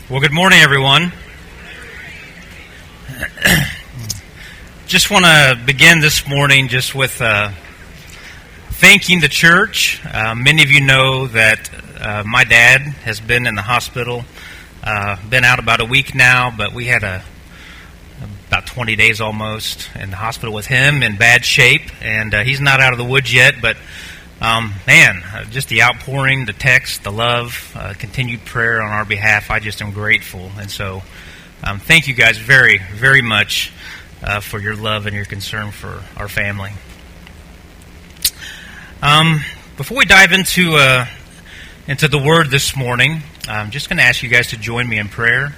Well, good morning, everyone. Just want to begin this morning just with thanking the church. Many of you know that my dad has been in the hospital, been out about a week now, but we had about 20 days almost in the hospital with him in bad shape, and he's not out of the woods yet, but just the outpouring, the text, the love, continued prayer on our behalf, I just am grateful. And so thank you guys very, very much for your love and your concern for our family. Before we dive into the Word this morning, I'm just going to ask you guys to join me in prayer.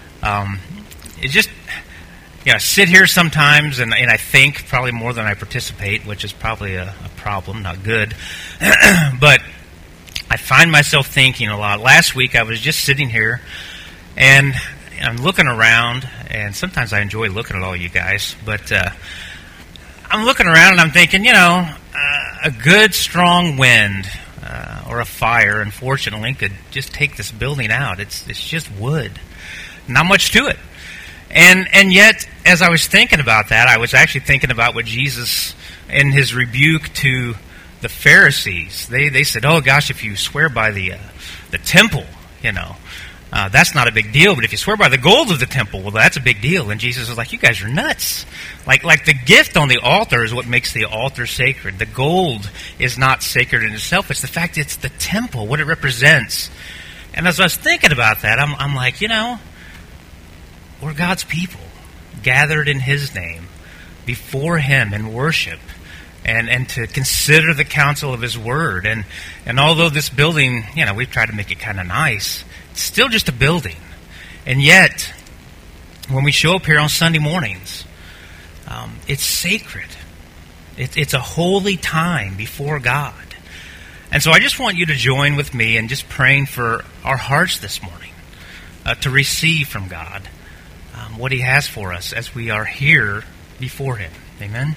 I sit here sometimes and I think probably more than I participate, which is probably a problem, not good. But I find myself thinking a lot. Last week I was just sitting here and I'm looking around, and sometimes I enjoy looking at all you guys, but I'm looking around and I'm thinking, a good strong wind or a fire, unfortunately, could just take this building out. It's just wood. Not much to it. And yet, as I was thinking about that, I was actually thinking about what Jesus, in his rebuke to the Pharisees, they said, "Oh gosh, if you swear by the temple, that's not a big deal. But if you swear by the gold of the temple, well, that's a big deal." And Jesus was like, "You guys are nuts. Like the gift on the altar is what makes the altar sacred. The gold is not sacred in itself. It's the fact it's the temple, what it represents." And as I was thinking about that, I'm like, we're God's people, gathered in His name, before Him in worship, and to consider the counsel of His Word. And although this building, we've tried to make it kind of nice, it's still just a building. And yet, when we show up here on Sunday mornings, it's sacred. It's a holy time before God. And so I just want you to join with me in just praying for our hearts this morning, to receive from God what He has for us as we are here before Him. Amen?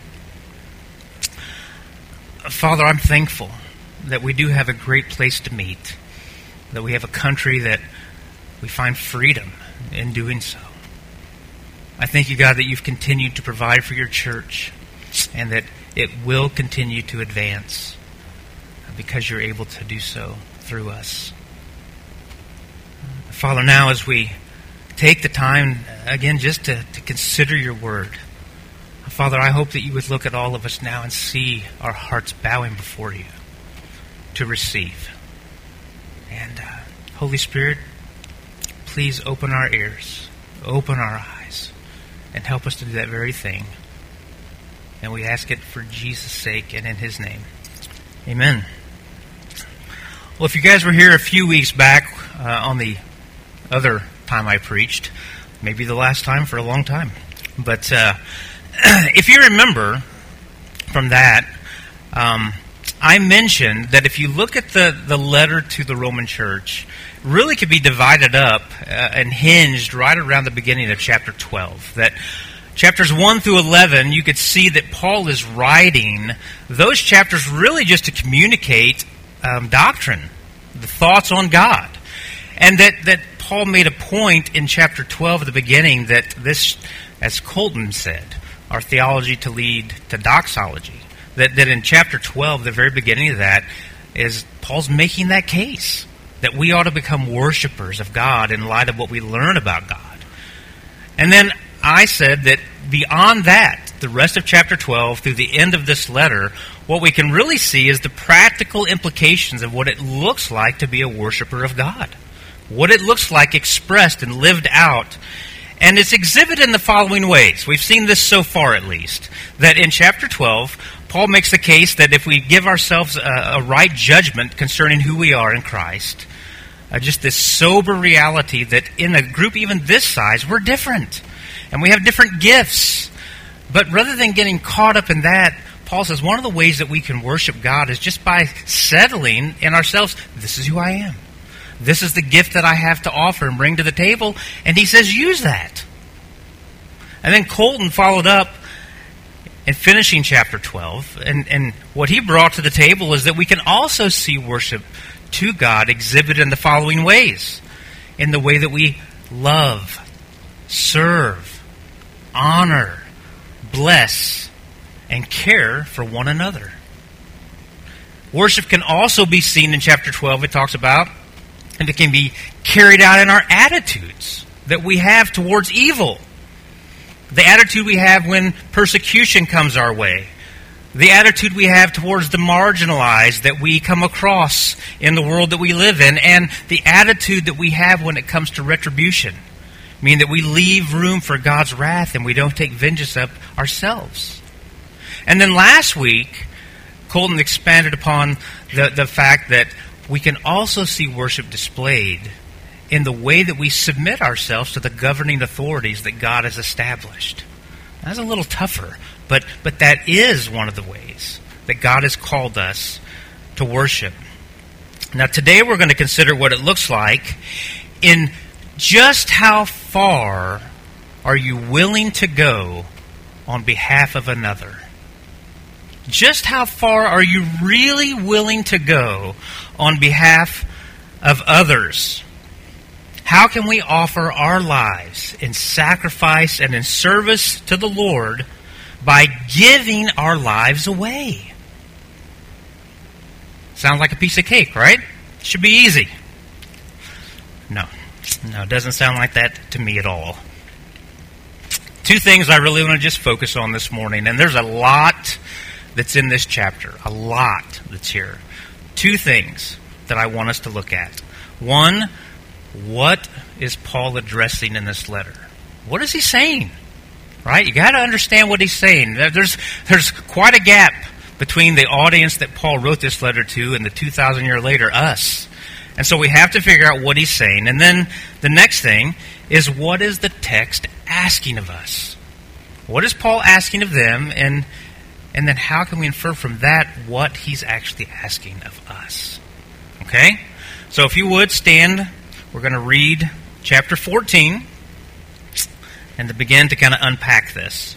Father, I'm thankful that we do have a great place to meet, that we have a country that we find freedom in doing so. I thank you, God, that you've continued to provide for your church and that it will continue to advance because you're able to do so through us. Father, now as we take the time, again, just to consider your word. Father, I hope that you would look at all of us now and see our hearts bowing before you to receive. And Holy Spirit, please open our ears, open our eyes, and help us to do that very thing. And we ask it for Jesus' sake and in His name. Amen. Well, if you guys were here a few weeks back on the other time I preached, maybe the last time for a long time, but if you remember from that, I mentioned that if you look at the letter to the Roman church, it really could be divided up and hinged right around the beginning of chapter 12. That chapters 1 through 11, you could see that Paul is writing those chapters really just to communicate doctrine, the thoughts on God. And that Paul made a point in chapter 12 at the beginning that this, as Colton said, our theology to lead to doxology. That in chapter 12, the very beginning of that, is Paul's making that case that we ought to become worshipers of God in light of what we learn about God. And then I said that beyond that, the rest of chapter 12 through the end of this letter, what we can really see is the practical implications of what it looks like to be a worshiper of God. What it looks like expressed and lived out. And it's exhibited in the following ways. We've seen this so far, at least. That in chapter 12, Paul makes the case that if we give ourselves a right judgment concerning who we are in Christ, just this sober reality that in a group even this size, we're different. And we have different gifts. But rather than getting caught up in that, Paul says one of the ways that we can worship God is just by settling in ourselves, this is who I am. This is the gift that I have to offer and bring to the table. And he says, use that. And then Colton followed up in finishing chapter 12. And what he brought to the table is that we can also see worship to God exhibited in the following ways. In the way that we love, serve, honor, bless, and care for one another. Worship can also be seen in chapter 12, it talks about, and it can be carried out in our attitudes that we have towards evil. The attitude we have when persecution comes our way. The attitude we have towards the marginalized that we come across in the world that we live in. And the attitude that we have when it comes to retribution. Meaning that we leave room for God's wrath and we don't take vengeance up ourselves. And then last week, Colton expanded upon the fact that we can also see worship displayed in the way that we submit ourselves to the governing authorities that God has established. That's a little tougher, but that is one of the ways that God has called us to worship. Now today we're going to consider what it looks like in just how far are you willing to go on behalf of another. Just how far are you really willing to go on behalf of others? How can we offer our lives in sacrifice and in service to the Lord by giving our lives away? Sounds like a piece of cake, right? Should be easy. No, it doesn't sound like that to me at all. Two things I really want to just focus on this morning, and there's a lot that's in this chapter, a lot that's here. Two things that I want us to look at. One, what is Paul addressing in this letter? What is he saying? Right? You got to understand what he's saying. There's quite a gap between the audience that Paul wrote this letter to and the 2,000 years later, us. And so we have to figure out what he's saying. And then the next thing is, what is the text asking of us? What is Paul asking of them? And then how can we infer from that what he's actually asking of us? Okay? So if you would, stand. We're going to read chapter 14 and to begin to kind of unpack this.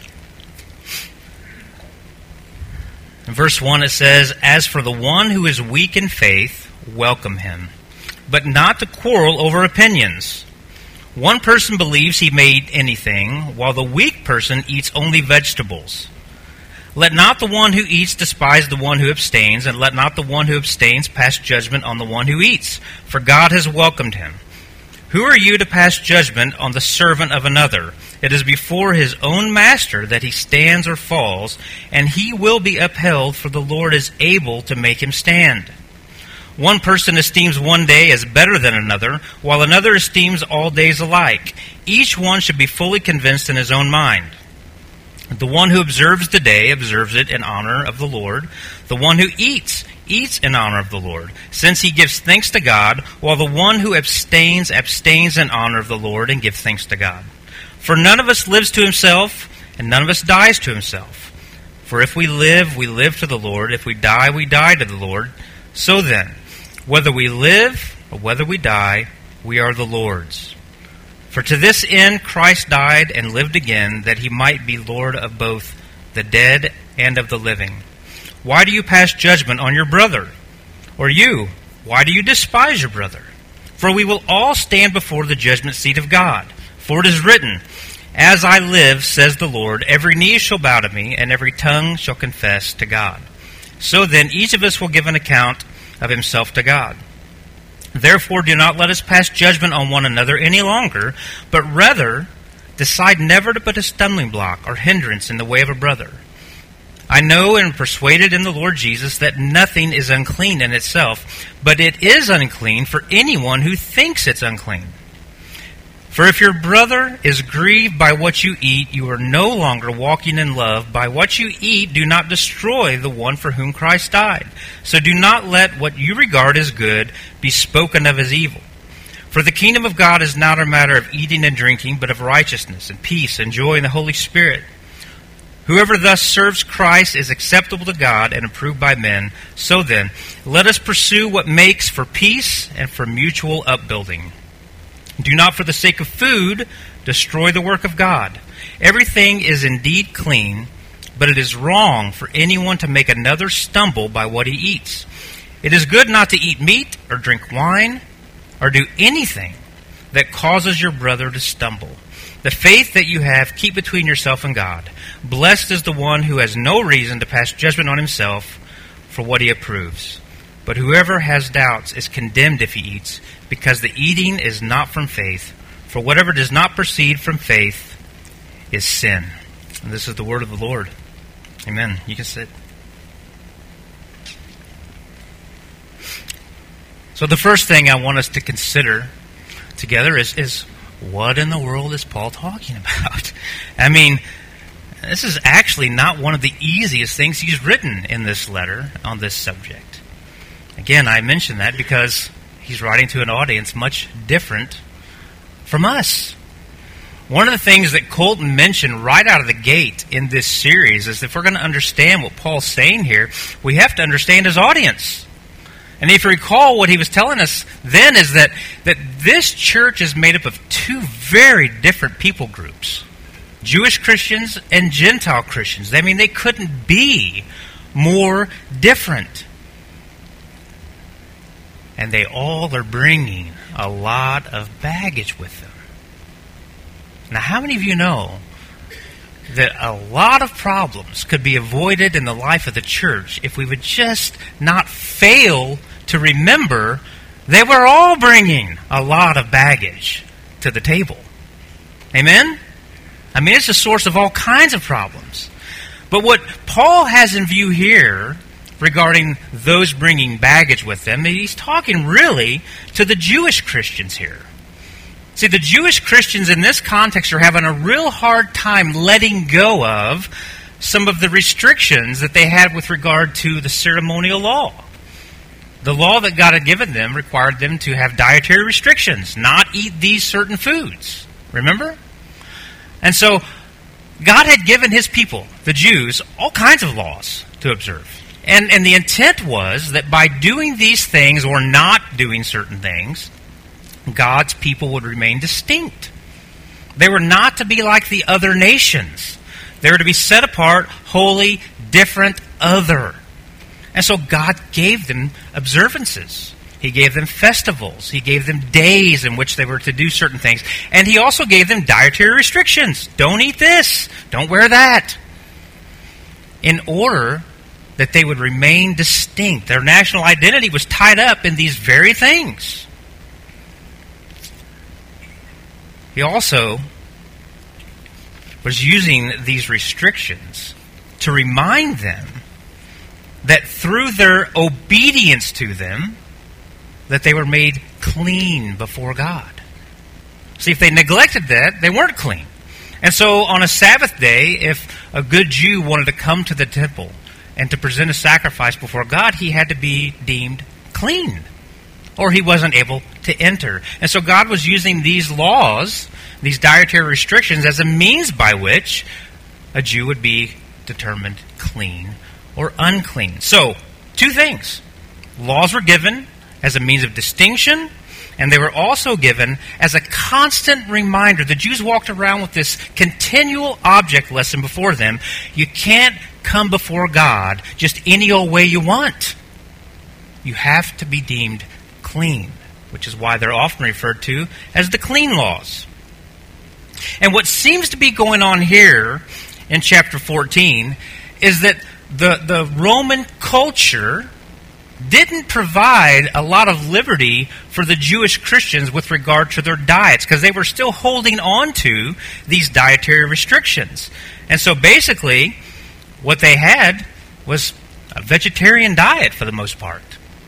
In verse 1 it says, "As for the one who is weak in faith, welcome him, but not to quarrel over opinions. One person believes he made anything, while the weak person eats only vegetables. Let not the one who eats despise the one who abstains, and let not the one who abstains pass judgment on the one who eats, for God has welcomed him. Who are you to pass judgment on the servant of another? It is before his own master that he stands or falls, and he will be upheld, for the Lord is able to make him stand. One person esteems one day as better than another, while another esteems all days alike. Each one should be fully convinced in his own mind. The one who observes the day observes it in honor of the Lord. The one who eats in honor of the Lord, since he gives thanks to God, while the one who abstains in honor of the Lord and gives thanks to God. For none of us lives to himself, and none of us dies to himself. For if we live to the Lord. If we die to the Lord. So then, whether we live or whether we die, we are the Lord's. For to this end Christ died and lived again, that he might be Lord of both the dead and of the living. Why do you pass judgment on your brother? Or you, why do you despise your brother? For we will all stand before the judgment seat of God. For it is written, As I live, says the Lord, every knee shall bow to me, and every tongue shall confess to God. So then each of us will give an account of himself to God. Therefore do not let us pass judgment on one another any longer, but rather decide never to put a stumbling block or hindrance in the way of a brother. I know and am persuaded in the Lord Jesus that nothing is unclean in itself, but it is unclean for anyone who thinks it's unclean. For if your brother is grieved by what you eat, you are no longer walking in love. By what you eat, do not destroy the one for whom Christ died. So do not let what you regard as good be spoken of as evil. For the kingdom of God is not a matter of eating and drinking, but of righteousness and peace and joy in the Holy Spirit. Whoever thus serves Christ is acceptable to God and approved by men. So then, let us pursue what makes for peace and for mutual upbuilding. Do not for the sake of food destroy the work of God. Everything is indeed clean, but it is wrong for anyone to make another stumble by what he eats. It is good not to eat meat or drink wine or do anything that causes your brother to stumble. The faith that you have, keep between yourself and God. Blessed is the one who has no reason to pass judgment on himself for what he approves. But whoever has doubts is condemned if he eats, because the eating is not from faith. For whatever does not proceed from faith is sin. And this is the word of the Lord. Amen. You can sit. So the first thing I want us to consider together is what in the world is Paul talking about? I mean, this is actually not one of the easiest things he's written in this letter on this subject. Again, I mention that because he's writing to an audience much different from us. One of the things that Colton mentioned right out of the gate in this series is if we're going to understand what Paul's saying here, we have to understand his audience. And if you recall, what he was telling us then is that this church is made up of two very different people groups. Jewish Christians and Gentile Christians. I mean, they couldn't be more different. And they all are bringing a lot of baggage with them. Now, how many of you know that a lot of problems could be avoided in the life of the church if we would just not fail to remember they were all bringing a lot of baggage to the table? Amen? I mean, it's a source of all kinds of problems. But what Paul has in view here regarding those bringing baggage with them, he's talking really to the Jewish Christians here. See, the Jewish Christians in this context are having a real hard time letting go of some of the restrictions that they had with regard to the ceremonial law. The law that God had given them required them to have dietary restrictions, not eat these certain foods. Remember? And so, God had given His people, the Jews, all kinds of laws to observe. And the intent was that by doing these things or not doing certain things, God's people would remain distinct. They were not to be like the other nations. They were to be set apart, holy, different, other. And so God gave them observances. He gave them festivals. He gave them days in which they were to do certain things. And He also gave them dietary restrictions. Don't eat this. Don't wear that. In order that they would remain distinct. Their national identity was tied up in these very things. He also was using these restrictions to remind them that through their obedience to them, that they were made clean before God. See, if they neglected that, they weren't clean. And so on a Sabbath day, if a good Jew wanted to come to the temple and to present a sacrifice before God, he had to be deemed clean, or he wasn't able to enter. And so God was using these laws, these dietary restrictions, as a means by which a Jew would be determined clean or unclean. So, two things. Laws were given as a means of distinction, and they were also given as a constant reminder. The Jews walked around with this continual object lesson before them. You can't come before God just any old way you want. You have to be deemed clean, which is why they're often referred to as the clean laws. And what seems to be going on here in chapter 14 is that the Roman culture didn't provide a lot of liberty for the Jewish Christians with regard to their diets, because they were still holding on to these dietary restrictions. And so basically, what they had was a vegetarian diet for the most part.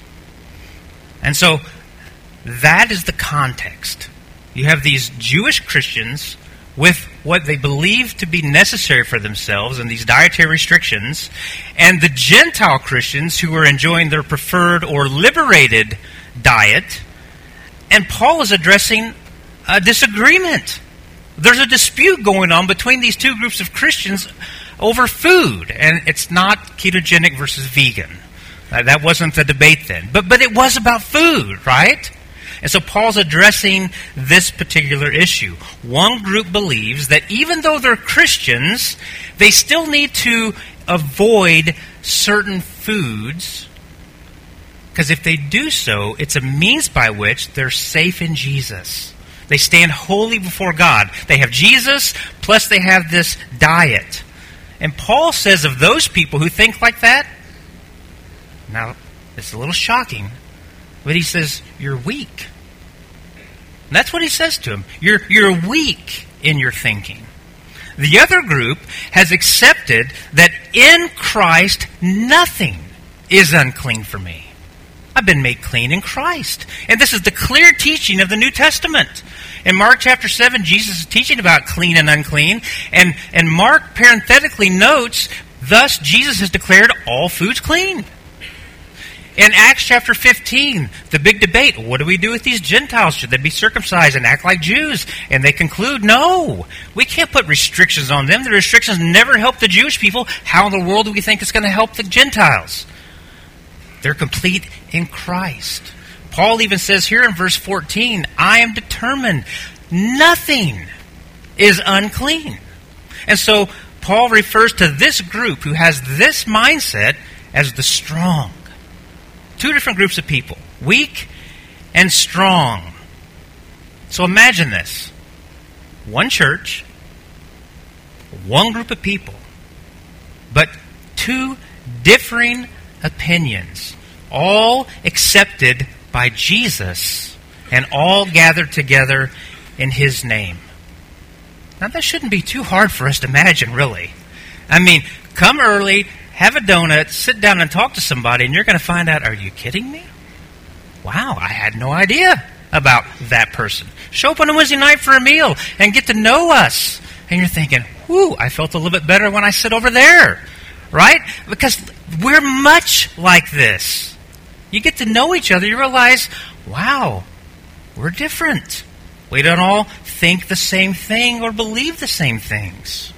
And so that is the context. You have these Jewish Christians with what they believe to be necessary for themselves and these dietary restrictions, and the Gentile Christians who are enjoying their preferred or liberated diet. And Paul is addressing a disagreement. There's a dispute going on between these two groups of Christians over food, and it's not ketogenic versus vegan. That wasn't the debate then. But it was about food, right? And so Paul's addressing this particular issue. One group believes that even though they're Christians, they still need to avoid certain foods, because if they do so, it's a means by which they're safe in Jesus. They stand holy before God. They have Jesus, plus they have this diet. And Paul says of those people who think like that, now, it's a little shocking, but he says, you're weak. And that's what he says to them. You're weak in your thinking. The other group has accepted that in Christ, nothing is unclean for me. I've been made clean in Christ. And this is the clear teaching of the New Testament. In Mark chapter 7, Jesus is teaching about clean and unclean. And Mark parenthetically notes, thus Jesus has declared all foods clean. In Acts chapter 15, the big debate, what do we do with these Gentiles? Should they be circumcised and act like Jews? And they conclude, no, we can't put restrictions on them. The restrictions never help the Jewish people. How in the world do we think it's going to help the Gentiles? They're complete in Christ. Paul even says here in verse 14, I am determined nothing is unclean. And so Paul refers to this group who has this mindset as the strong. Two different groups of people, weak and strong. So imagine this. One church, one group of people, but two differing opinions, all accepted by Jesus and all gathered together in His name. Now that shouldn't be too hard for us to imagine, really. I mean, come early, have a donut, sit down and talk to somebody, and you're going to find out, are you kidding me? Wow, I had no idea about that person. Show up on a Wednesday night for a meal and get to know us. And you're thinking, whew, I felt a little bit better when I sit over there. Right? Because we're much like this. You get to know each other, you realize, wow, we're different. We don't all think the same thing or believe the same things.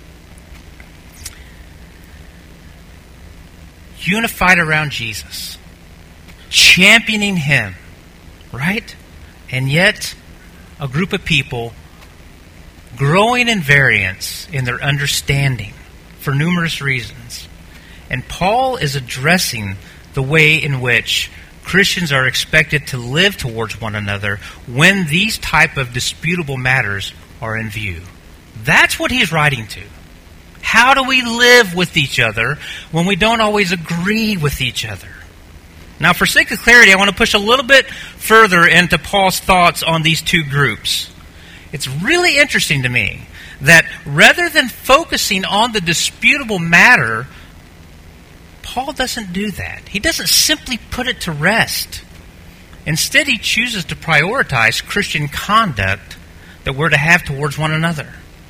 Unified around Jesus, championing Him, right? And yet, a group of people growing in variance in their understanding for numerous reasons. And Paul is addressing the way in which Christians are expected to live towards one another when these type of disputable matters are in view. That's what he's writing to. How do we live with each other when we don't always agree with each other? Now, for sake of clarity, I want to push a little bit further into Paul's thoughts on these two groups. It's really interesting to me that rather than focusing on the disputable matter, Paul doesn't do that. He doesn't simply put it to rest. Instead, he chooses to prioritize Christian conduct that we're to have towards one another.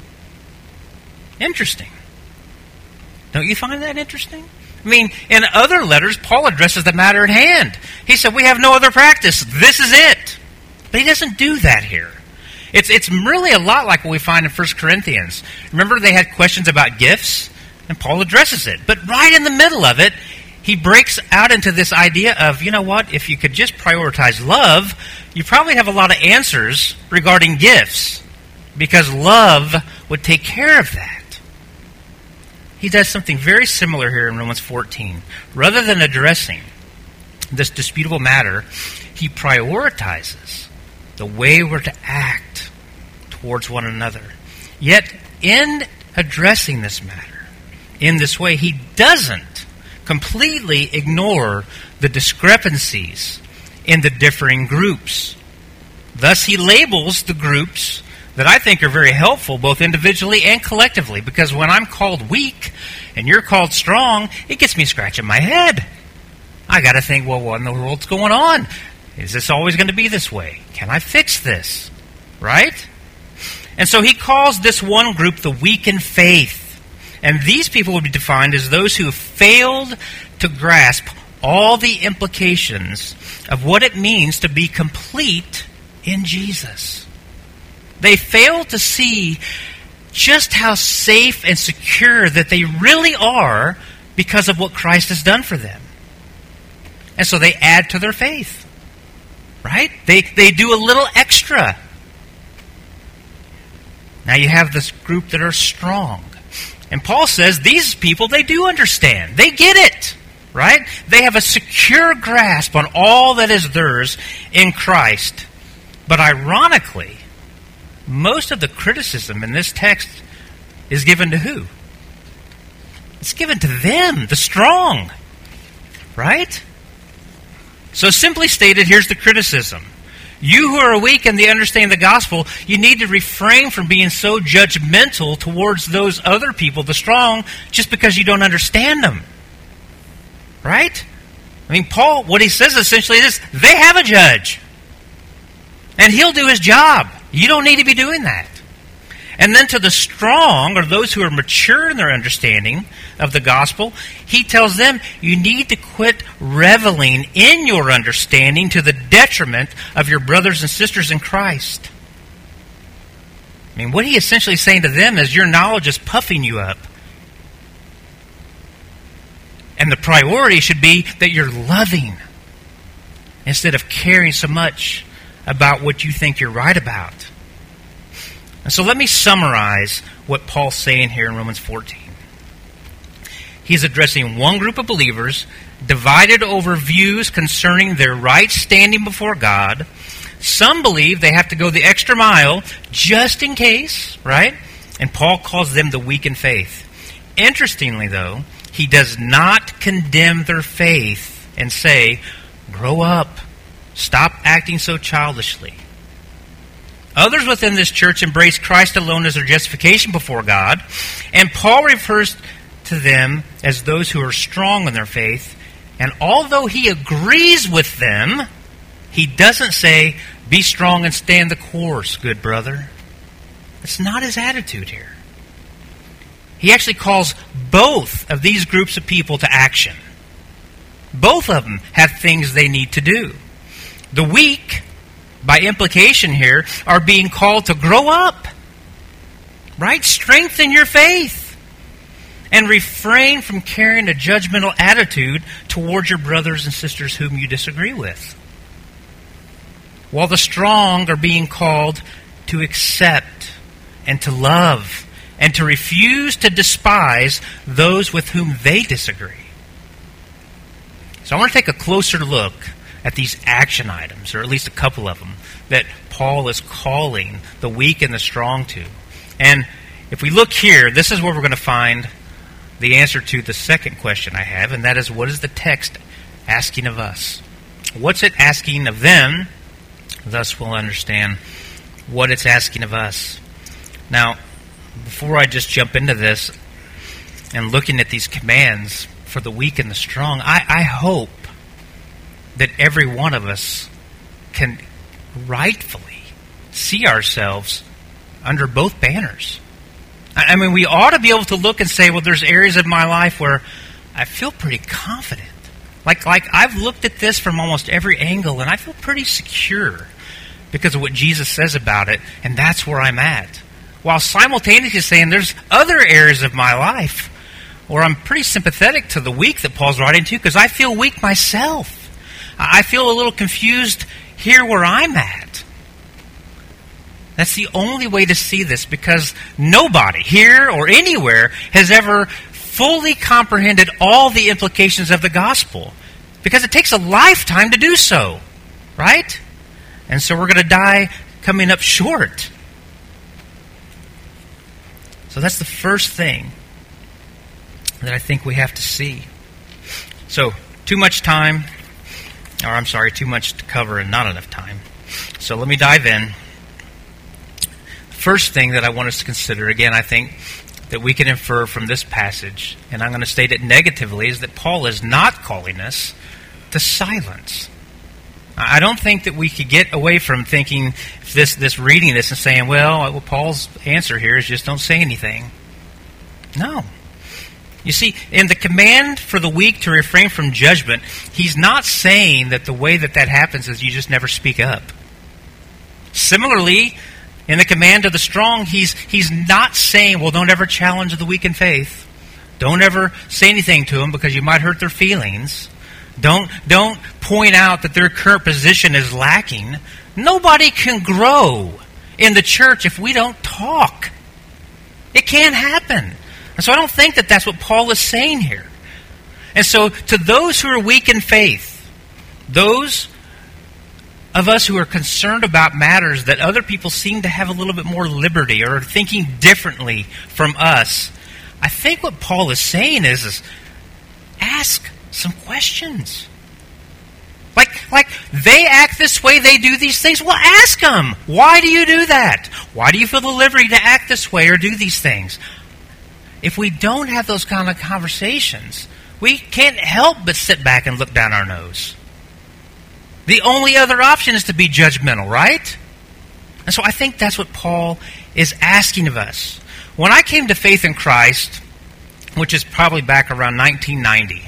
Interesting. Don't you find that interesting? I mean, in other letters, Paul addresses the matter at hand. He said, we have no other practice. This is it. But he doesn't do that here. It's really a lot like what we find in 1 Corinthians. Remember they had questions about gifts? And Paul addresses it. But right in the middle of it, he breaks out into this idea of, you know what, if you could just prioritize love, you probably have a lot of answers regarding gifts. Because love would take care of that. He does something very similar here in Romans 14. Rather than addressing this disputable matter, he prioritizes the way we're to act towards one another. Yet, in addressing this matter in this way, he doesn't completely ignore the discrepancies in the differing groups. Thus, he labels the groups that I think are very helpful both individually and collectively, because when I'm called weak and you're called strong, it gets me scratching my head. I got to think, well, what in the world's going on? Is this always going to be this way? Can I fix this? Right? And so he calls this one group the weak in faith. And these people would be defined as those who have failed to grasp all the implications of what it means to be complete in Jesus. They fail to see just how safe and secure that they really are because of what Christ has done for them. And so they add to their faith. Right? They do a little extra. Now you have this group that are strong. And Paul says these people, they do understand. They get it. Right? They have a secure grasp on all that is theirs in Christ. But ironically, most of the criticism in this text is given to who? It's given to them, the strong. Right? So simply stated, here's the criticism. You who are weak in the understanding of the gospel, you need to refrain from being so judgmental towards those other people, the strong, just because you don't understand them. Right? I mean, Paul, what he says essentially is, they have a judge. And he'll do his job. You don't need to be doing that. And then to the strong, or those who are mature in their understanding of the gospel, he tells them, you need to quit reveling in your understanding to the detriment of your brothers and sisters in Christ. I mean, what he essentially is saying to them is your knowledge is puffing you up. And the priority should be that you're loving instead of caring so much about what you think you're right about. And so let me summarize what Paul's saying here in Romans 14. He's addressing one group of believers divided over views concerning their right standing before God. Some believe they have to go the extra mile just in case, right? And Paul calls them the weak in faith. Interestingly, though, he does not condemn their faith and say, grow up, stop acting so childishly. Others within this church embrace Christ alone as their justification before God, and Paul refers to them as those who are strong in their faith, and although he agrees with them, he doesn't say, be strong and stand the course, good brother. That's not his attitude here. He actually calls both of these groups of people to action. Both of them have things they need to do. The weak, by implication here, are being called to grow up. Right? Strengthen your faith. And refrain from carrying a judgmental attitude towards your brothers and sisters whom you disagree with. While the strong are being called to accept and to love and to refuse to despise those with whom they disagree. So I want to take a closer look at these action items, or at least a couple of them, that Paul is calling the weak and the strong to. And if we look here, this is where we're going to find the answer to the second question I have, and that is, what is the text asking of us? What's it asking of them? Thus we'll understand what it's asking of us. Now, before I just jump into this and looking at these commands for the weak and the strong, I hope that every one of us can rightfully see ourselves under both banners. I mean, we ought to be able to look and say, well, there's areas of my life where I feel pretty confident. Like I've looked at this from almost every angle, and I feel pretty secure because of what Jesus says about it, and that's where I'm at. While simultaneously saying there's other areas of my life where I'm pretty sympathetic to the weak that Paul's writing to, because I feel weak myself. I feel a little confused here where I'm at. That's the only way to see this, because nobody here or anywhere has ever fully comprehended all the implications of the gospel, because it takes a lifetime to do so, right? And so we're going to die coming up short. So that's the first thing that I think we have to see. So, too much to cover and not enough time. So let me dive in. First thing that I want us to consider, again, I think that we can infer from this passage, and I'm going to state it negatively, is that Paul is not calling us to silence. I don't think that we could get away from thinking this reading this and saying, well, Paul's answer here is just don't say anything. No. You see, in the command for the weak to refrain from judgment, he's not saying that the way that happens is you just never speak up. Similarly, in the command of the strong, he's not saying, well, don't ever challenge the weak in faith. Don't ever say anything to them because you might hurt their feelings. Don't point out that their current position is lacking. Nobody can grow in the church if we don't talk. It can't happen. And so I don't think that that's what Paul is saying here. And so to those who are weak in faith, those of us who are concerned about matters that other people seem to have a little bit more liberty or are thinking differently from us, I think what Paul is saying is ask some questions. Like they act this way, they do these things. Well, ask them. Why do you do that? Why do you feel the liberty to act this way or do these things? If we don't have those kind of conversations, we can't help but sit back and look down our nose. The only other option is to be judgmental, right? And so I think that's what Paul is asking of us. When I came to faith in Christ, which is probably back around 1990,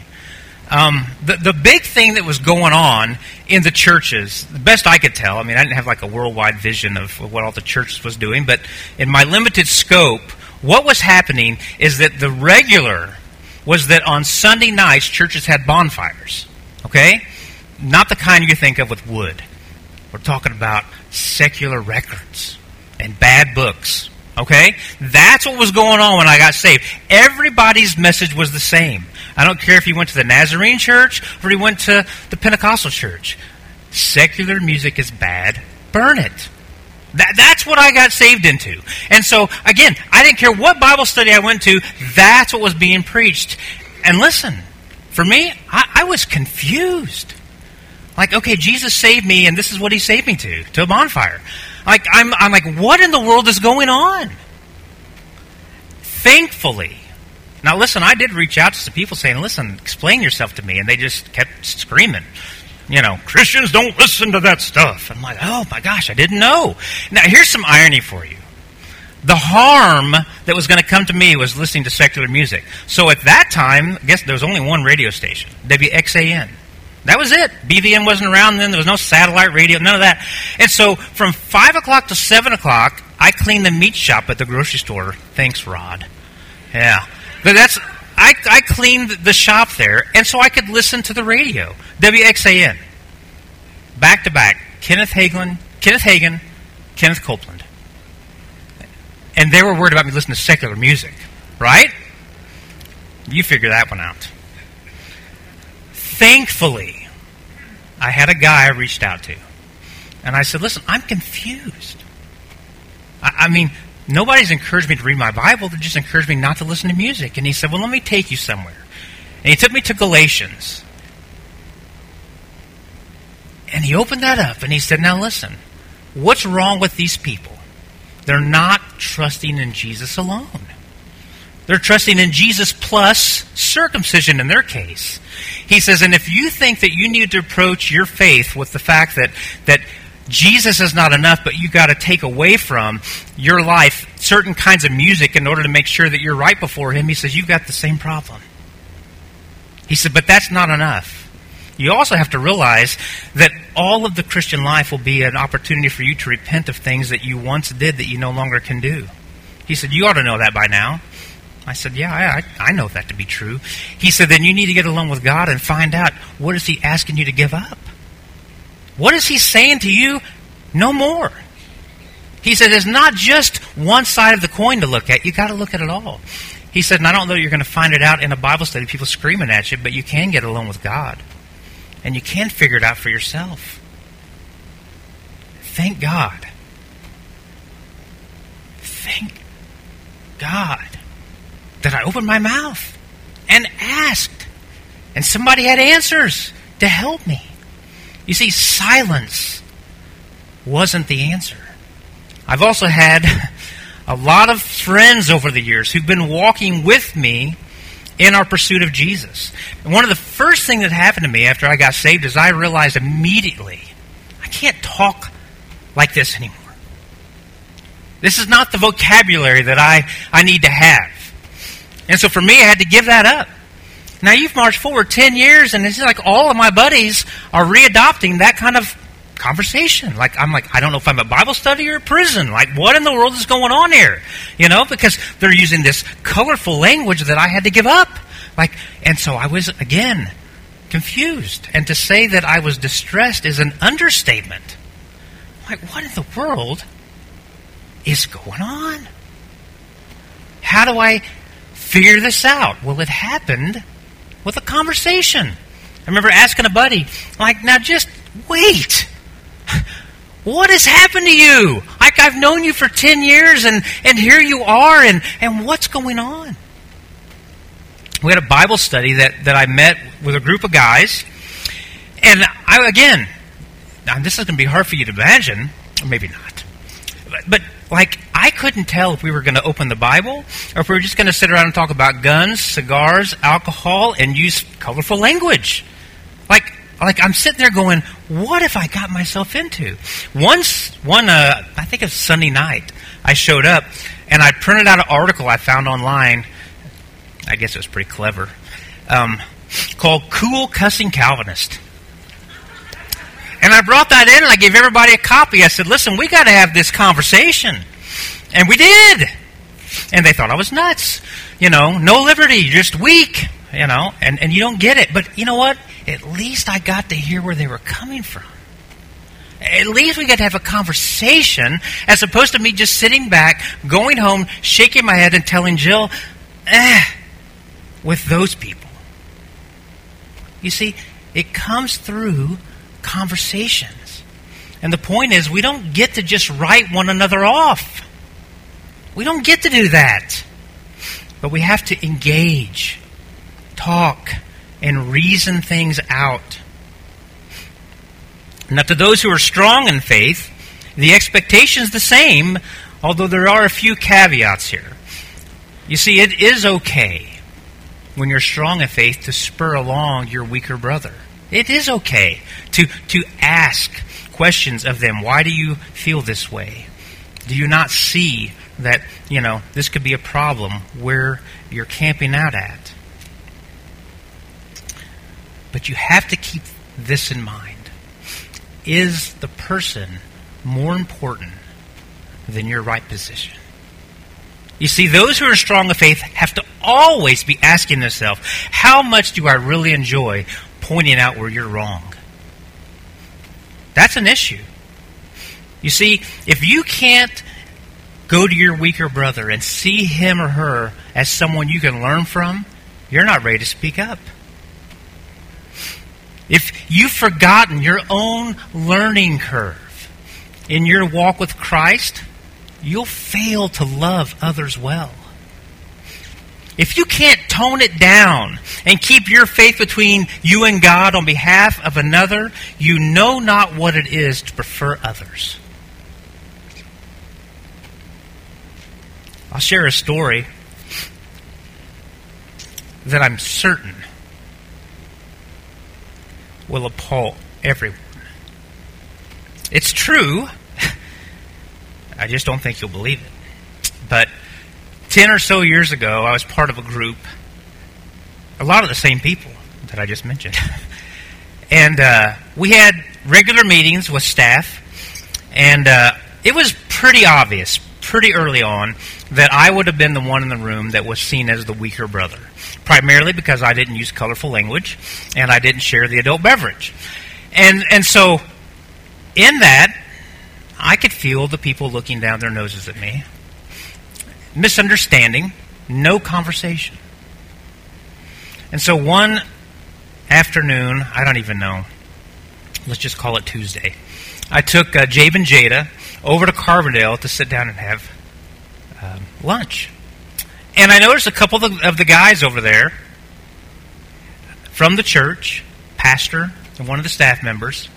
the big thing that was going on in the churches, the best I could tell, I mean, I didn't have like a worldwide vision of what all the churches was doing, but in my limited scope, what was happening is that the regular was that on Sunday nights, churches had bonfires, okay? Not the kind you think of with wood. We're talking about secular records and bad books, okay? That's what was going on when I got saved. Everybody's message was the same. I don't care if you went to the Nazarene church or you went to the Pentecostal church. Secular music is bad. Burn it. That's what I got saved into. And so, again, I didn't care what Bible study I went to. That's what was being preached. And listen, for me, I was confused. Like, okay, Jesus saved me, and this is what he saved me to a bonfire. Like, I'm like, what in the world is going on? Thankfully, now listen, I did reach out to some people saying, listen, explain yourself to me, and they just kept screaming. You know, Christians don't listen to that stuff. I'm like, oh my gosh, I didn't know. Now, here's some irony for you. The harm that was going to come to me was listening to secular music. So at that time, I guess there was only one radio station, WXAN. That was it. BVN wasn't around then. There was no satellite radio, none of that. And so from 5 o'clock to 7 o'clock, I cleaned the meat shop at the grocery store. Thanks, Rod. Yeah. But I cleaned the shop there, and so I could listen to the radio. WXAN. Back to back. Kenneth Hagin, Kenneth Copeland. And they were worried about me listening to secular music. Right? You figure that one out. Thankfully, I had a guy I reached out to. And I said, listen, I'm confused. I mean, nobody's encouraged me to read my Bible. They just encouraged me not to listen to music. And he said, well, let me take you somewhere. And he took me to Galatians. And he opened that up and he said, now listen, what's wrong with these people? They're not trusting in Jesus alone. They're trusting in Jesus plus circumcision in their case. He says, and if you think that you need to approach your faith with the fact that Jesus is not enough, but you got to take away from your life certain kinds of music in order to make sure that you're right before him, he says, you've got the same problem. He said, but that's not enough. You also have to realize that all of the Christian life will be an opportunity for you to repent of things that you once did that you no longer can do. He said, you ought to know that by now. I said, yeah, I know that to be true. He said, then you need to get alone with God and find out, what is he asking you to give up? What is he saying to you? No more. He said, it's not just one side of the coin to look at. You got to look at it all. He said, and I don't know that you're going to find it out in a Bible study, people screaming at you, but you can get alone with God. And you can figure it out for yourself. Thank God. Thank God that I opened my mouth and asked. And somebody had answers to help me. You see, silence wasn't the answer. I've also had a lot of friends over the years who've been walking with me in our pursuit of Jesus. And one of the first things that happened to me after I got saved is I realized immediately, I can't talk like this anymore. This is not the vocabulary that I need to have. And so for me, I had to give that up. Now you've marched forward 10 years, and it's like all of my buddies are readopting that kind of conversation. I'm like, I don't know if I'm at Bible study or at prison. Like, what in the world is going on here? You know, because they're using this colorful language that I had to give up. And so I was, again, confused. And to say that I was distressed is an understatement. Like, what in the world is going on? How do I figure this out? Well, it happened with a conversation. I remember asking a buddy, like, now just wait. what has happened to you? Like, I've known you for 10 years, and here you are, and what's going on? We had a Bible study that I met with a group of guys, and now this is going to be hard for you to imagine, or maybe not, but like, I couldn't tell if we were going to open the Bible or if we were just going to sit around and talk about guns, cigars, alcohol, and use colorful language. Like I'm sitting there going, what have I got myself into? I think it was Sunday night, I showed up and I printed out an article I found online. I guess it was pretty clever, called Cool Cussing Calvinist. And I brought that in and I gave everybody a copy. I said, listen, we got to have this conversation. And we did. And they thought I was nuts. No liberty, just weak, and you don't get it. But you know what? At least I got to hear where they were coming from. At least we got to have a conversation as opposed to me just sitting back, going home, shaking my head and telling Jill, with those people. You see, it comes through conversations. And the point is, we don't get to just write one another off. We don't get to do that. But we have to engage, talk, and reason things out. Now, to those who are strong in faith, the expectation is the same, although there are a few caveats here. You see, it is okay when you're strong in faith to spur along your weaker brother. It is okay to ask questions of them. Why do you feel this way? Do you not see that, this could be a problem where you're camping out at? But you have to keep this in mind. Is the person more important than your right position? You see, those who are strong in faith have to always be asking themselves, how much do I really enjoy pointing out where you're wrong? That's an issue. You see, if you can't go to your weaker brother and see him or her as someone you can learn from, you're not ready to speak up. If you've forgotten your own learning curve in your walk with Christ, you'll fail to love others well. If you can't tone it down and keep your faith between you and God on behalf of another, you know not what it is to prefer others. I'll share a story that I'm certain will appall everyone. It's true. I just don't think you'll believe it. But 10 or so years ago, I was part of a group, a lot of the same people that I just mentioned. And we had regular meetings with staff, and it was pretty obvious, pretty early on, that I would have been the one in the room that was seen as the weaker brother, primarily because I didn't use colorful language, and I didn't share the adult beverage. And so, in that, I could feel the people looking down their noses at me. Misunderstanding, no conversation. And so one afternoon, I don't even know, let's just call it Tuesday, I took Jabe and Jada over to Carbondale to sit down and have lunch. And I noticed a couple of the guys over there from the church, pastor and one of the staff members,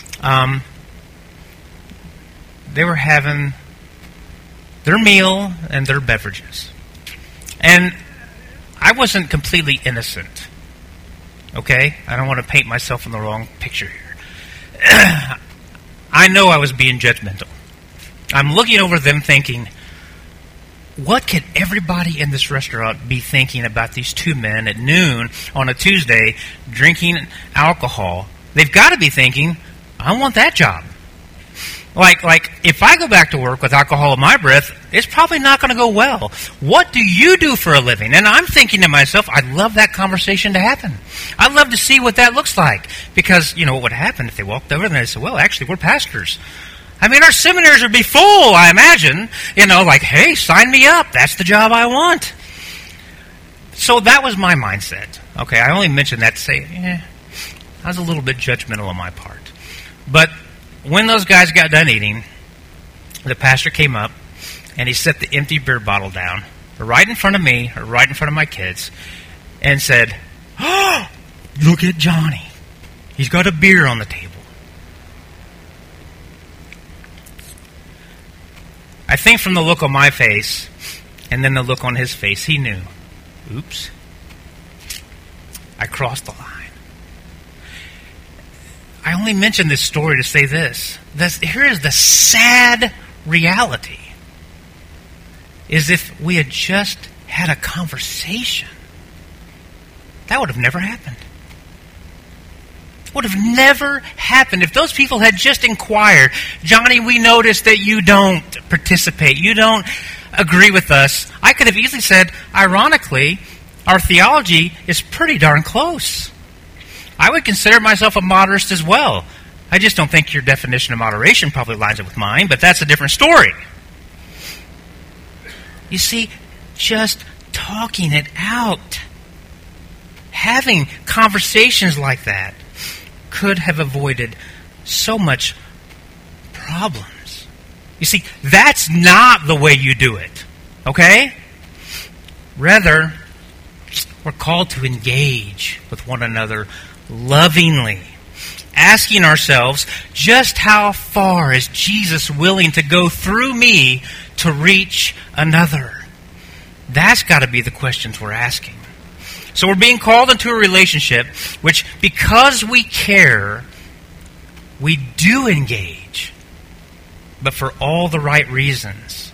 they were having their meal and their beverages. And I wasn't completely innocent. Okay? I don't want to paint myself in the wrong picture here. I know I was being judgmental. I'm looking over them thinking, what could everybody in this restaurant be thinking about these two men at noon on a Tuesday drinking alcohol? They've got to be thinking, I want that job. Like, if I go back to work with alcohol in my breath, it's probably not going to go well. What do you do for a living? And I'm thinking to myself, I'd love that conversation to happen. I'd love to see what that looks like. Because, what would happen if they walked over and they said, well, actually, we're pastors. I mean, our seminaries would be full, I imagine. Like, hey, sign me up. That's the job I want. So that was my mindset. Okay, I only mentioned that to say, I was a little bit judgmental on my part. But when those guys got done eating, the pastor came up and he set the empty beer bottle down right in front of me, or right in front of my kids, and said, "Oh, look at Johnny. He's got a beer on the table." I think from the look on my face and then the look on his face, he knew. Oops. I crossed the line. I only mention this story to say this. Here is the sad reality. Is if we had just had a conversation, that would have never happened. Would have never happened if those people had just inquired, "Johnny, we noticed that you don't participate. You don't agree with us." I could have easily said, "Ironically, our theology is pretty darn close. I would consider myself a moderate as well. I just don't think your definition of moderation probably lines up with mine, but that's a different story." You see, just talking it out, having conversations like that, could have avoided so much problems. You see, that's not the way you do it, okay? Rather, we're called to engage with one another lovingly, asking ourselves, just how far is Jesus willing to go through me to reach another? That's got to be the questions we're asking. So we're being called into a relationship which, because we care, we do engage, but for all the right reasons.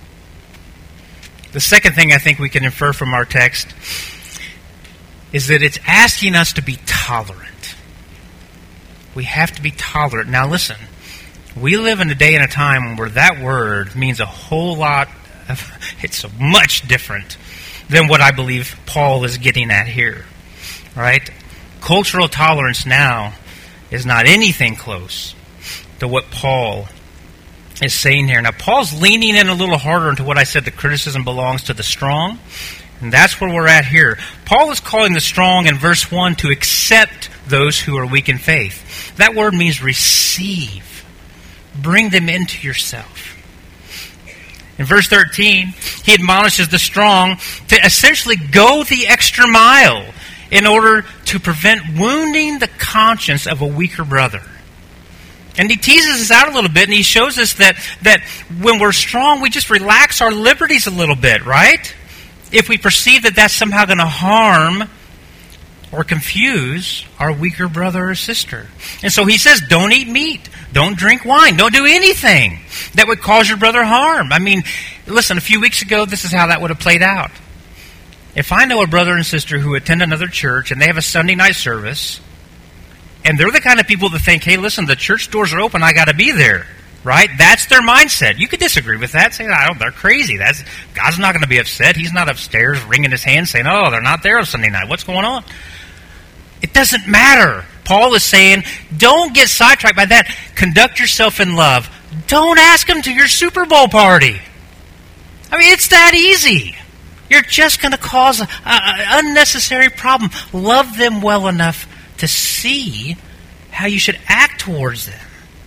The second thing I think we can infer from our text is that it's asking us to be tolerant. We have to be tolerant. Now listen, we live in a day and a time where that word means a whole lot of, it's much different than what I believe Paul is getting at here. Right? Cultural tolerance now is not anything close to what Paul is saying here. Now, Paul's leaning in a little harder into what I said the criticism belongs to the strong, and that's where we're at here. Paul is calling the strong in verse 1 to accept those who are weak in faith. That word means receive. Bring them into yourself. In verse 13, he admonishes the strong to essentially go the extra mile in order to prevent wounding the conscience of a weaker brother. And he teases us out a little bit, and he shows us that when we're strong, we just relax our liberties a little bit, right? If we perceive that that's somehow going to harm or confuse our weaker brother or sister. And so he says, don't eat meat. Don't drink wine. Don't do anything that would cause your brother harm. I mean, listen, a few weeks ago, this is how that would have played out. If I know a brother and sister who attend another church and they have a Sunday night service, and they're the kind of people that think, hey, listen, the church doors are open, I got to be there. Right? That's their mindset. You could disagree with that. Say, they're crazy. God's not going to be upset. He's not upstairs wringing his hands saying, oh, they're not there on Sunday night. What's going on? It doesn't matter. Paul is saying, don't get sidetracked by that. Conduct yourself in love. Don't ask them to your Super Bowl party. I mean, it's that easy. You're just going to cause an unnecessary problem. Love them well enough to see how you should act towards them.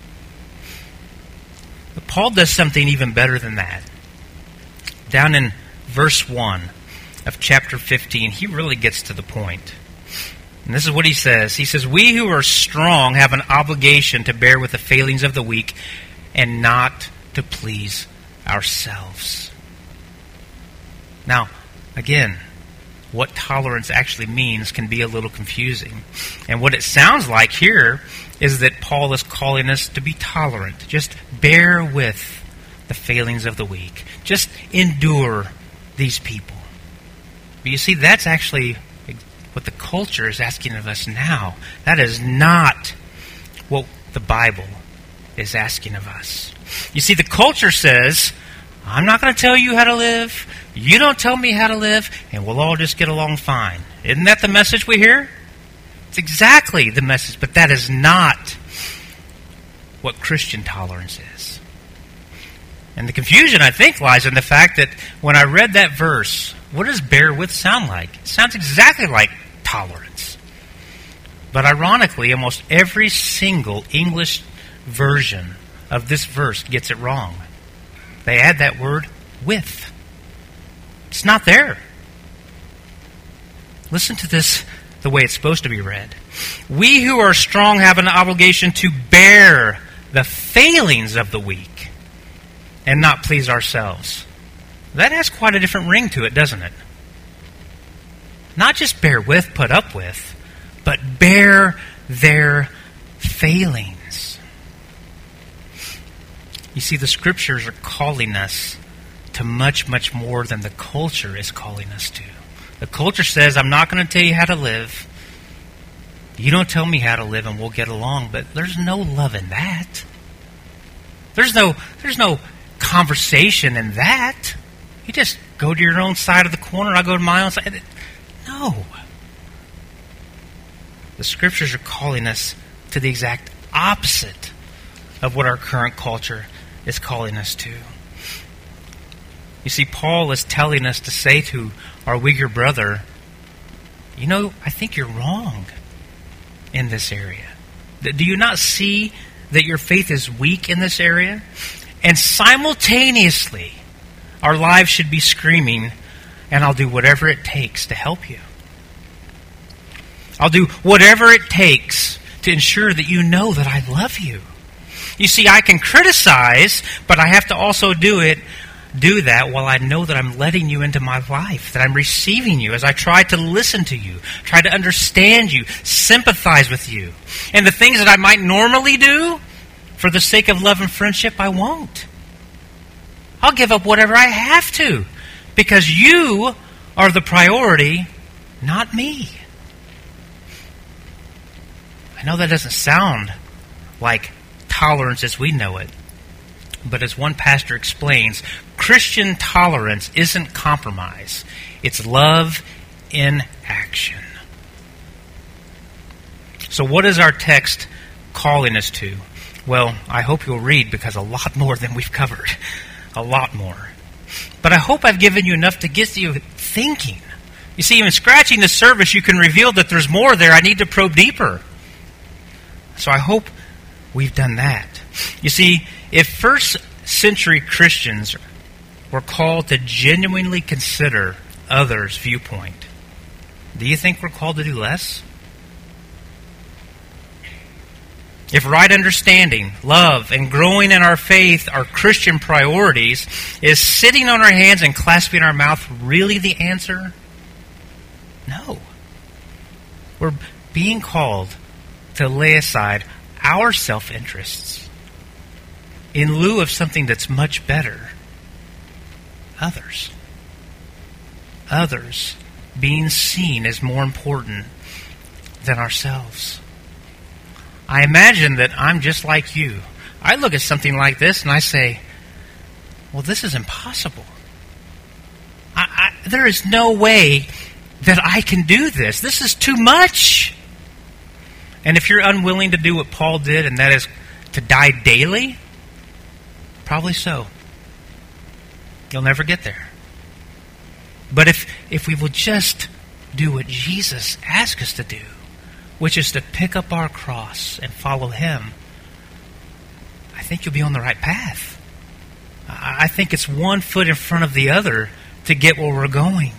But Paul does something even better than that. Down in verse 1 of chapter 15, he really gets to the point. And this is what he says. He says, we who are strong have an obligation to bear with the failings of the weak and not to please ourselves. Now, again, what tolerance actually means can be a little confusing. And what it sounds like here is that Paul is calling us to be tolerant. Just bear with the failings of the weak. Just endure these people. But you see, that's actually what the culture is asking of us now. That is not what the Bible is asking of us. You see, the culture says, I'm not going to tell you how to live. You don't tell me how to live, and we'll all just get along fine. Isn't that the message we hear? It's exactly the message, but that is not what Christian tolerance is. And the confusion, I think, lies in the fact that when I read that verse, what does bear with sound like? It sounds exactly like tolerance. But ironically, almost every single English version of this verse gets it wrong. They add that word with. It's not there. Listen to this the way it's supposed to be read. We who are strong have an obligation to bear the failings of the weak and not please ourselves. That has quite a different ring to it, doesn't it? Not just bear with, put up with, but bear their failings. You see, the Scriptures are calling us to much, much more than the culture is calling us to. The culture says, I'm not going to tell you how to live. You don't tell me how to live and we'll get along. But there's no love in that. There's no conversation in that. You just go to your own side of the corner, I go to my own side. No. The Scriptures are calling us to the exact opposite of what our current culture is calling us to. You see, Paul is telling us to say to our weaker brother, you know, I think you're wrong in this area. Do you not see that your faith is weak in this area? And simultaneously, our lives should be screaming, and I'll do whatever it takes to help you. I'll do whatever it takes to ensure that you know that I love you. You see, I can criticize, but I have to also do that while I know that I'm letting you into my life, that I'm receiving you as I try to listen to you, try to understand you, sympathize with you. And the things that I might normally do, for the sake of love and friendship, I won't. I'll give up whatever I have to, because you are the priority, not me. I know that doesn't sound like tolerance as we know it. But as one pastor explains, Christian tolerance isn't compromise. It's love in action. So what is our text calling us to? Well, I hope you'll read, because a lot more than we've covered. A lot more. But I hope I've given you enough to get you thinking. You see, even scratching the surface, you can reveal that there's more there. I need to probe deeper. So I hope we've done that. You see, if first century Christians were called to genuinely consider others' viewpoint, do you think we're called to do less? If right understanding, love, and growing in our faith are Christian priorities, is sitting on our hands and clasping our mouth really the answer? No. We're being called to lay aside our self-interests in lieu of something that's much better. Others. Others being seen as more important than ourselves. I imagine that I'm just like you. I look at something like this and I say, well, this is impossible. There is no way that I can do this. This is too much. And if you're unwilling to do what Paul did, and that is to die daily, probably so. You'll never get there. But if we will just do what Jesus asked us to do, which is to pick up our cross and follow Him, I think you'll be on the right path. I think it's one foot in front of the other to get where we're going.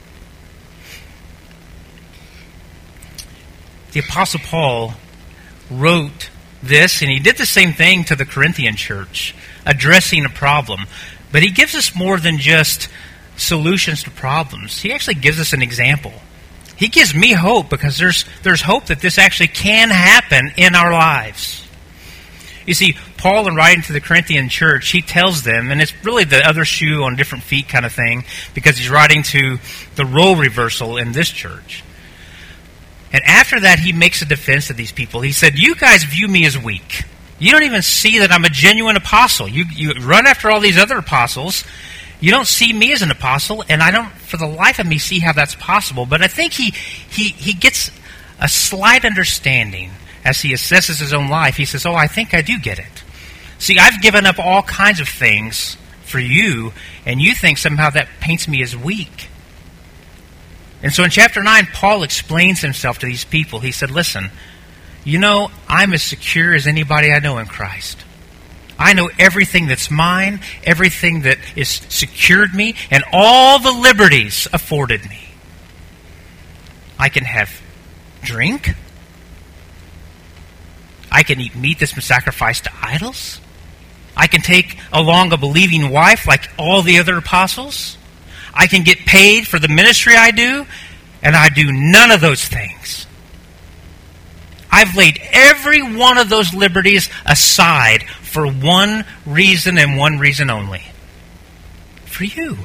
The Apostle Paul wrote this, and he did the same thing to the Corinthian church, addressing a problem. But he gives us more than just solutions to problems. He actually gives us an example. He gives me hope, because there's hope that this actually can happen in our lives. You see, Paul, in writing to the Corinthian church, he tells them, and it's really the other shoe on different feet kind of thing, because he's writing to the role reversal in this church. And after that, he makes a defense of these people. He said, you guys view me as weak. You don't even see that I'm a genuine apostle. You run after all these other apostles. You don't see me as an apostle, and I don't, for the life of me, see how that's possible. But I think he gets a slight understanding as he assesses his own life. He says, I think I do get it. See, I've given up all kinds of things for you, and you think somehow that paints me as weak. And so in chapter 9, Paul explains himself to these people. He said, listen, You know, I'm as secure as anybody I know in Christ. I know everything that's mine, everything that is secured me, and all the liberties afforded me. I can have drink. I can eat meat that's been sacrificed to idols. I can take along a believing wife like all the other apostles. I can get paid for the ministry I do, and I do none of those things. I've laid every one of those liberties aside for one reason and one reason only. For you.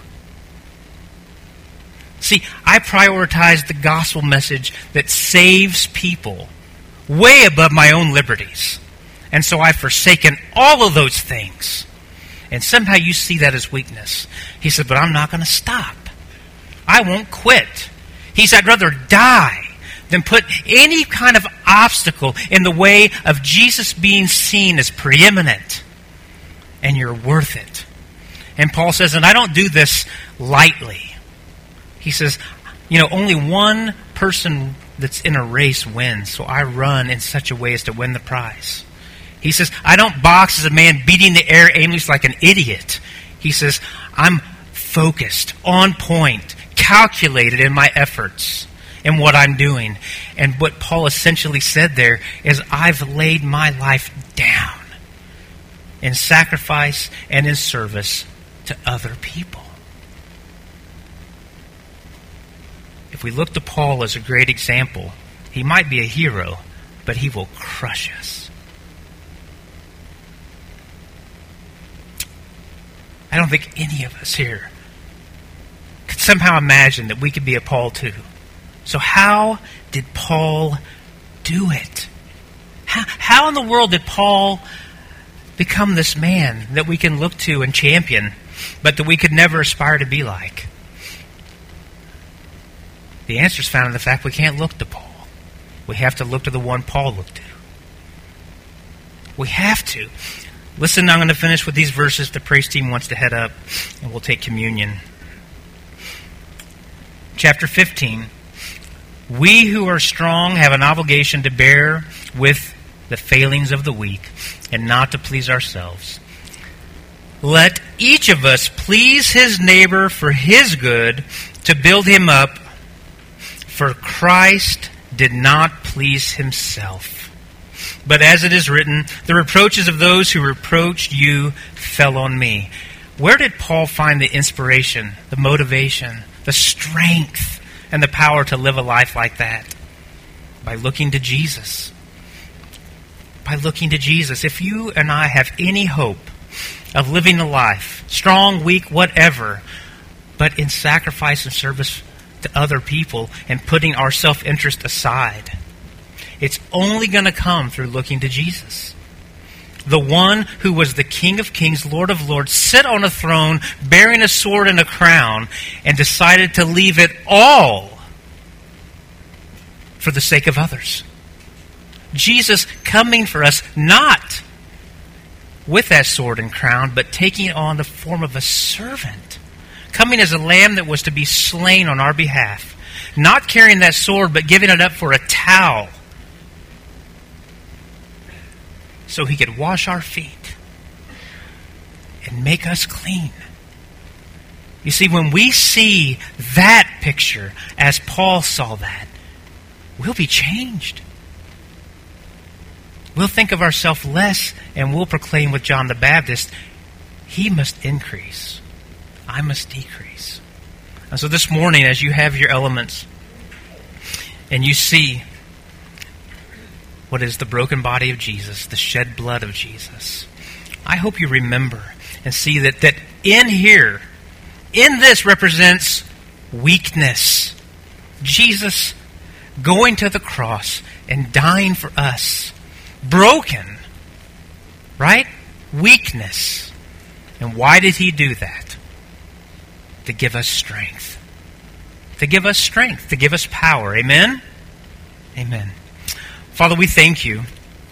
See, I prioritize the gospel message that saves people way above my own liberties. And so I've forsaken all of those things. And somehow you see that as weakness. He said, but I'm not going to stop. I won't quit. He said, I'd rather die than put any kind of obstacle in the way of Jesus being seen as preeminent. And you're worth it. And Paul says, and I don't do this lightly. He says, only one person that's in a race wins, so I run in such a way as to win the prize. He says, I don't box as a man beating the air aimlessly like an idiot. He says, I'm focused, on point, calculated in my efforts and what I'm doing. And what Paul essentially said there is, I've laid my life down in sacrifice and in service to other people. If we look to Paul as a great example, he might be a hero, but he will crush us. I don't think any of us here could somehow imagine that we could be a Paul too. So how did Paul do it? How in the world did Paul become this man that we can look to and champion, but that we could never aspire to be like? The answer is found in the fact we can't look to Paul. We have to look to the one Paul looked to. We have to. Listen, I'm going to finish with these verses. The praise team wants to head up, and we'll take communion. Chapter 15. We who are strong have an obligation to bear with the failings of the weak and not to please ourselves. Let each of us please his neighbor for his good, to build him up. For Christ did not please himself. But as it is written, the reproaches of those who reproached you fell on me. Where did Paul find the inspiration, the motivation, the strength, and the power to live a life like that? By looking to Jesus. By looking to Jesus. If you and I have any hope of living a life, strong, weak, whatever, but in sacrifice and service to other people and putting our self-interest aside, it's only going to come through looking to Jesus. The one who was the King of Kings, Lord of Lords, sit on a throne bearing a sword and a crown, and decided to leave it all for the sake of others. Jesus coming for us, not with that sword and crown, but taking on the form of a servant. Coming as a lamb that was to be slain on our behalf. Not carrying that sword, but giving it up for a towel, so he could wash our feet and make us clean. You see, when we see that picture, as Paul saw that, we'll be changed. We'll think of ourselves less, and we'll proclaim with John the Baptist, he must increase, I must decrease. And so this morning, as you have your elements, and you see what is the broken body of Jesus, the shed blood of Jesus, I hope you remember and see that in here, in this represents weakness. Jesus going to the cross and dying for us. Broken. Right? Weakness. And why did he do that? To give us strength. To give us strength. To give us power. Amen? Amen. Father, we thank you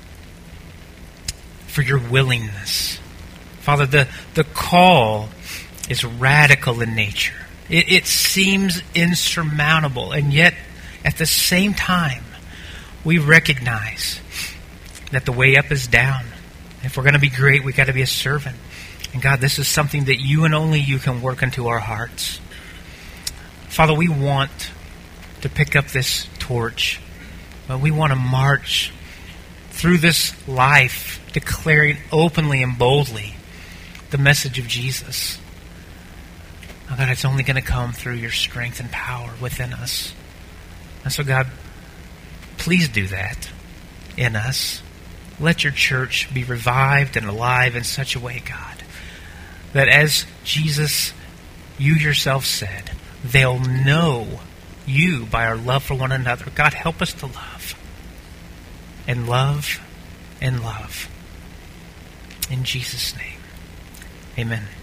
for your willingness. Father, the call is radical in nature. It seems insurmountable, and yet at the same time, we recognize that the way up is down. If we're going to be great, we've got to be a servant. And God, this is something that you and only you can work into our hearts. Father, we want to pick up this torch. But we want to march through this life, declaring openly and boldly the message of Jesus. Oh God, it's only going to come through your strength and power within us. And so God, please do that in us. Let your church be revived and alive in such a way, God, that as Jesus, you yourself said, they'll know you by our love for one another. God, help us to love and love and love. In Jesus' name, amen.